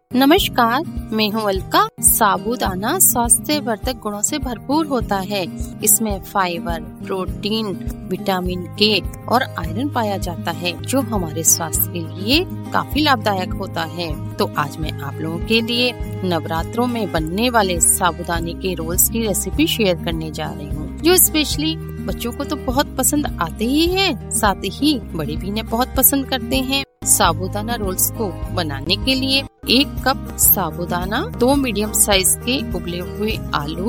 नमस्कार, मैं हूँ अलका। साबूदाना स्वास्थ्यवर्धक गुणों से भरपूर होता है। इसमें फाइबर, प्रोटीन, विटामिन के और आयरन पाया जाता है, जो हमारे स्वास्थ्य के लिए काफी लाभदायक होता है। तो आज मैं आप लोगों के लिए नवरात्रों में बनने वाले साबूदाने के रोल्स की रेसिपी शेयर करने जा रही हूँ, जो स्पेशली बच्चों को तो बहुत पसंद आते ही हैं, साथ ही बड़े भी इन्हें बहुत पसंद करते हैं। साबूदाना रोल्स को बनाने के लिए 1 कप साबूदाना, 2 मीडियम साइज के उबले हुए आलू,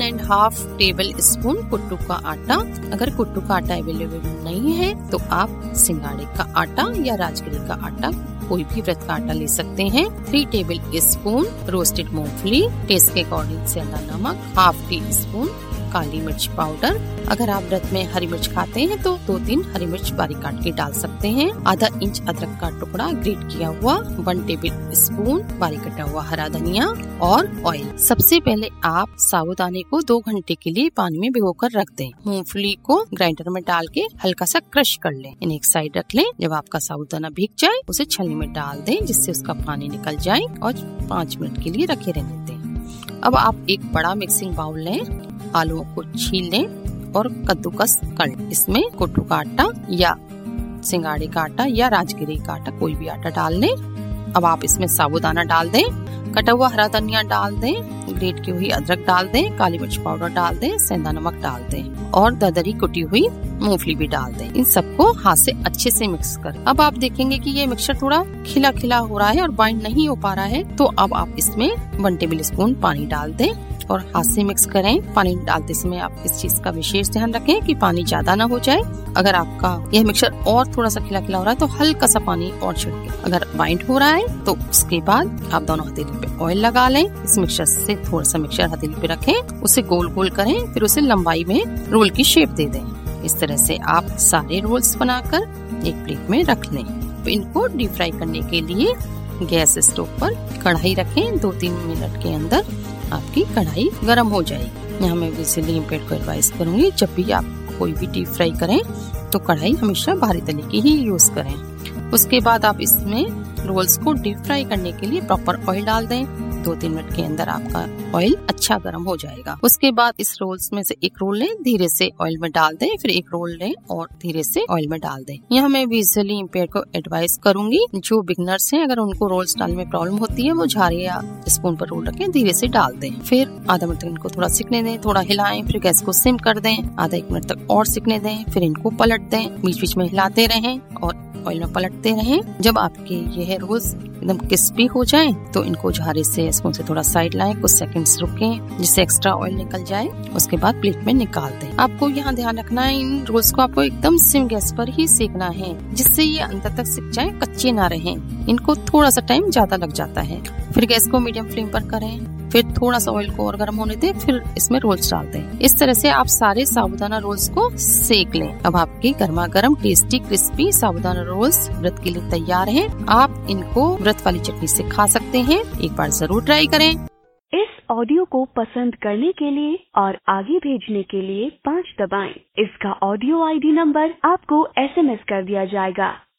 1.5 टेबल स्पून कुट्टू का आटा। अगर कुट्टू का आटा अवेलेबल नहीं है तो आप सिंगाड़े का आटा या राजगिरी का आटा, कोई भी व्रत का आटा ले सकते हैं। 3 टेबल स्पून रोस्टेड मूंगफली, टेस्ट के अकॉर्डिंग सेंधा नमक, 1/2 टी स्पून काली मिर्च पाउडर। अगर आप व्रत में हरी मिर्च खाते हैं तो 2-3 हरी मिर्च बारीक काट के डाल सकते हैं। आधा इंच अदरक का टुकड़ा ग्रेट किया हुआ, 1 टेबल स्पून बारीक कटा हुआ हरा धनिया और ऑयल। सबसे पहले आप साबूदाने को 2 घंटे के लिए पानी में भिगोकर रख दें। मूंगफली को ग्राइंडर में डाल के हल्का सा क्रश कर लें। इन्हें एक साइड रख लें। जब आपका साबूदाना भीग जाए उसे छलनी में डाल दें, जिससे उसका पानी निकल जाए और 5 मिनट के लिए रखे रहने दें। अब आप एक बड़ा मिक्सिंग बाउल लें, आलूओं को छील लें और कद्दूकस कर लें। इसमें कुट्टू का आटा या सिंगाड़े का आटा या राजगिरी का आटा, कोई भी आटा डाल लें। अब आप इसमें साबूदाना डाल दें, कटा हुआ हरा धनिया डाल दें, ग्रेट की हुई अदरक डाल दें, काली मिर्च पाउडर डाल दें, सेंधा नमक डाल दें और दरदरी कुटी हुई मूंगफली भी डाल दें। इन सबको हाथ से अच्छे से मिक्स करें। अब आप देखेंगे कि ये मिक्सचर थोड़ा खिला खिला हो रहा है और बाइंड नहीं हो पा रहा है, तो अब आप इसमें 1 टेबल स्पून पानी डाल दें और हाथ से मिक्स करें। पानी डालते समय आप इस चीज का विशेष ध्यान रखें कि पानी ज्यादा ना हो जाए। अगर आपका यह मिक्सचर और थोड़ा सा खिला खिला हो रहा है तो हल्का सा पानी और छिड़के। अगर बाइंड हो रहा है तो उसके बाद आप दोनों हथेली पे ऑयल लगा लें। इस मिक्सचर से थोड़ा सा मिक्सचर हथेली पे रखें, उसे गोल गोल करें, फिर उसे लंबाई में रोल की शेप दे दें। इस तरह से आप सारे रोल्स बनाकर एक प्लेट में रख लें। इनको डीप फ्राई करने के लिए गैस स्टोव पर कढ़ाई रखें। 2-3 मिनट के अंदर आपकी कढ़ाई गर्म हो जाएगी। यहाँ मैं इसीलिए इम्पेयर को एडवाइस करूंगी, जब भी आप कोई भी डीप फ्राई करें तो कढ़ाई हमेशा भारी तले की ही यूज करें। उसके बाद आप इसमें रोल्स को डीप फ्राई करने के लिए प्रॉपर ऑयल डाल दें। 2-3 मिनट के अंदर आपका ऑयल अच्छा गर्म हो जाएगा। उसके बाद इस रोल्स में से एक रोल लें, धीरे से ऑयल में डाल दें, फिर एक रोल लें और धीरे से ऑयल में डाल दें। यहाँ मैं विजुअली इम्पेयर को एडवाइस करूंगी, जो बिगनर्स हैं अगर उनको रोल्स डालने में प्रॉब्लम होती है वो झारे या स्पून पर रोल रखें, धीरे से डाल दें। फिर आधा मिनट तक इनको थोड़ा सिकने दें, थोड़ा हिलाएं, फिर गैस को सिम कर दें, आधा 1 मिनट तक और सिकने दें, फिर इनको पलट दें, बीच बीच में हिलाते रहें और ऑयल में पलटते रहें। जब आपके यह रोल्स एकदम क्रिस्पी हो जाएं, तो इनको झारे से स्पून से थोड़ा साइड लाएं, कुछ सेकंड्स रुकें जिससे एक्स्ट्रा ऑयल निकल जाए। उसके बाद प्लेट में निकाल दें। आपको यहाँ ध्यान रखना है, इन रोल्स को आपको एकदम सिम गैस पर ही सेकना है, जिससे ये अंदर तक सिक जाए, कच्चे ना रहें। इनको थोड़ा सा टाइम ज्यादा लग जाता है। फिर गैस को मीडियम फ्लेम पर करें, फिर थोड़ा सा ऑयल को और गर्म होने दें, फिर इसमें रोल्स डाल दें। इस तरह से आप सारे साबूदाना रोल्स को सेक लें। अब आपके गर्मा गर्म टेस्टी क्रिस्पी साबूदाना रोल्स व्रत के लिए तैयार हैं। आप इनको व्रत वाली चटनी से खा सकते हैं। एक बार जरूर ट्राई करें। इस ऑडियो को पसंद करने के लिए और आगे भेजने के लिए 5 दबाएं। इसका ऑडियो ID नंबर आपको SMS कर दिया जाएगा।